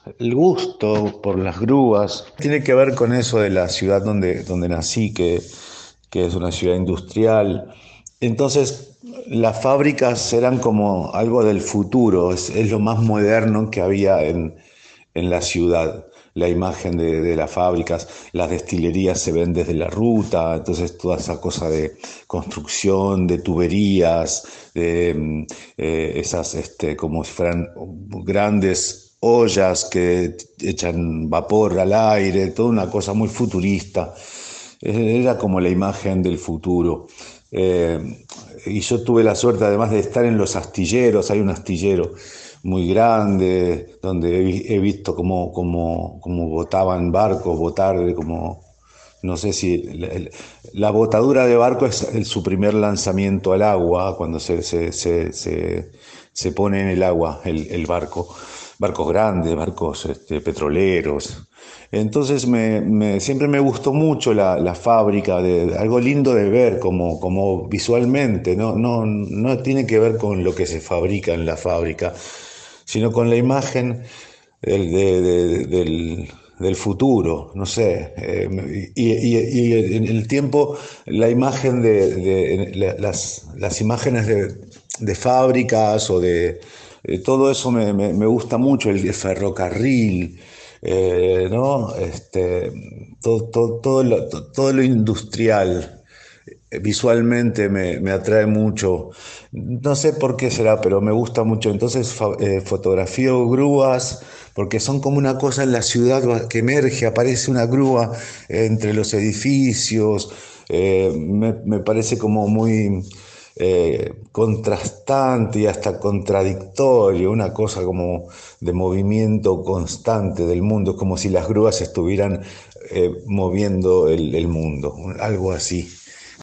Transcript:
El gusto por las grúas tiene que ver con eso de la ciudad donde nací, que es una ciudad industrial. Entonces, las fábricas eran como algo del futuro, es lo más moderno que había en la ciudad. La imagen de las fábricas, las destilerías se ven desde la ruta, entonces toda esa cosa de construcción, de tuberías, de esas como si fueran grandes ollas que echan vapor al aire, toda una cosa muy futurista. Era como la imagen del futuro. Y yo tuve la suerte además de estar en los astilleros, hay un astillero muy grande, donde he visto cómo botaban barcos, botar, como, no sé si, la botadura de barco es su primer lanzamiento al agua, cuando se pone en el agua el barco, barcos grandes, barcos petroleros. Entonces siempre me gustó mucho la fábrica, algo lindo de ver como visualmente, no tiene que ver con lo que se fabrica en la fábrica, sino con la imagen del futuro, no sé. Y en el tiempo la imagen las imágenes de fábricas o todo eso me gusta mucho, el ferrocarril. ¿No? Todo lo industrial visualmente me atrae mucho. No sé por qué será, pero me gusta mucho. Entonces fotografío grúas, porque son como una cosa en la ciudad que emerge, aparece una grúa entre los edificios. Me parece como muy contrastante y hasta contradictorio, una cosa como de movimiento constante del mundo, es como si las grúas estuvieran moviendo el mundo, algo así.